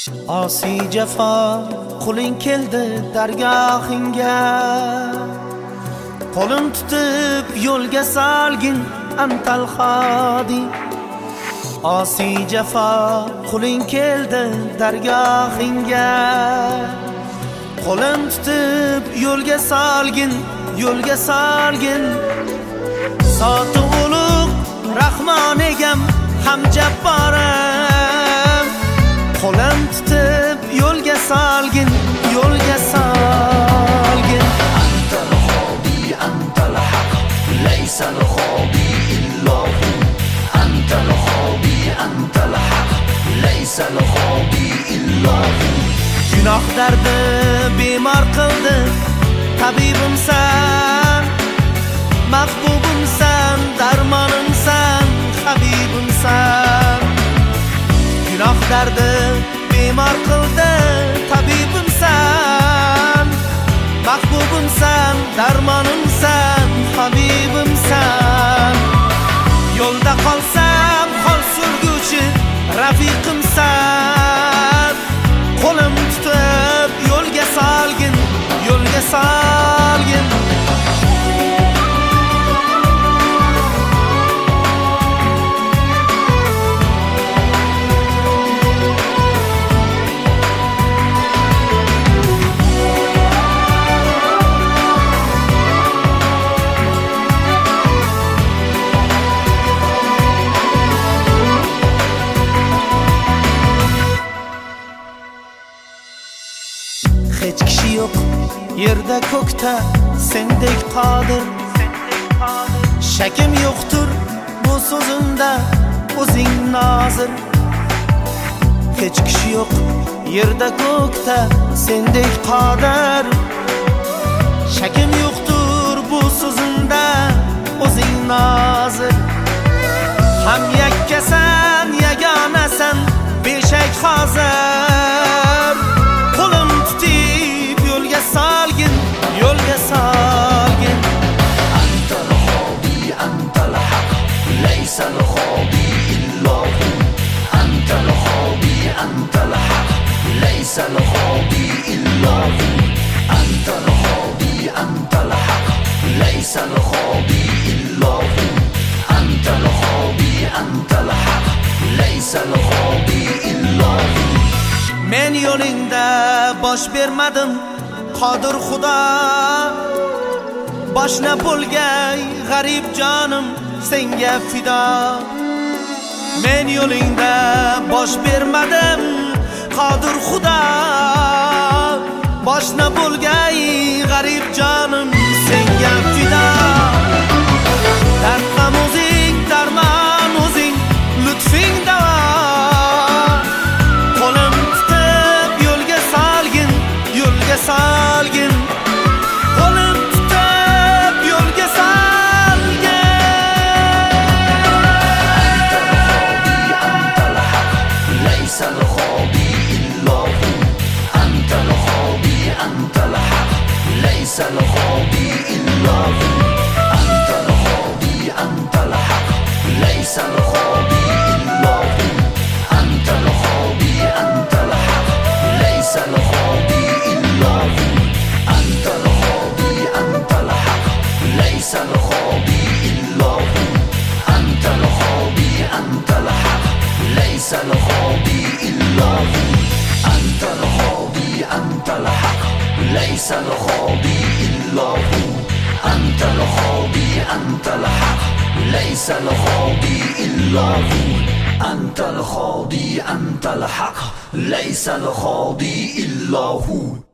Osi jafo qo'ling keldi dargohingga, qo'lim tutib yo'lga solgin antal hodi. Osi jafo qo'ling keldi dargohingga, qo'lim tutib yo'lga solgin, yo'lga solgin. Soti ulug' Rahmon egam ham jabborim, qo'lim tutib yo'lga solgin, yo'lga solgin. Antal hodi antal haq, laysal hodi illahu. Antal hodi antal haq, laysal hodi illahu. Gunoh dardi bemor qildi tabibimsan, mahbubimsan, darmonimsan, habibimsan. Gunoh dardi bemor qildi tabibimsan, mahbubimsan, darmonimsan, habibimsan. Yo'lda qolsam hol surguvchi rafiqimsan, qo'lim tutib yo'lga solgin, yo'lga solgin. Hech kishi yo'q yerda ko'kda sendek qodir, shakim yo'qtur bu so'zimda o'zing nozir. Hech kishi yo'q yerda ko'kda sendek qodir, shakim yo'qtur bu so'zimda o'zing nozir. Ham yakkasan, yagonasan, beshak hozir, qo'lim tutib yo'lga solgin, yo'lga solgin. Antal hodi antal haq, laysal hodi illahu. Antal hodi antal haq, laysal hodi illahu. Antal hodi antal haq, laysal hodi illahu. Antal hodi antal haq, laysal hodi illahu. Men yo'lingda bosh bermadim qodir Xudo, boshna bo'lgay g'arib jonim senga fido. Men yo'lingda bosh bermadim qodir Xudo, boshna bo'lgay g'arib jonim senga fido. Dard ham o'zing, darmon o'zing, lutfing davo. Qo'lim tutib yo'lga solgin, yo'lga solgin. Qo'lim tutib yo'lga solgin. Antal haq, laysal hodi illahu. Antal hodi antal haq, laysal hodi illahu. Antal hodi antal haq, laysal hodi illahu. Antal hodi antal haq, laysal hodi illahu. Antal hodi antal haq, laysal hodi illahu. Antal hodi antal haq, laysal hodi illahu. Antal hodi antal haq, laysal hodi illahu. Antal hodi antal haq, laysal hodi illahu. Antal hodi antal haq, laysal hodi illahu.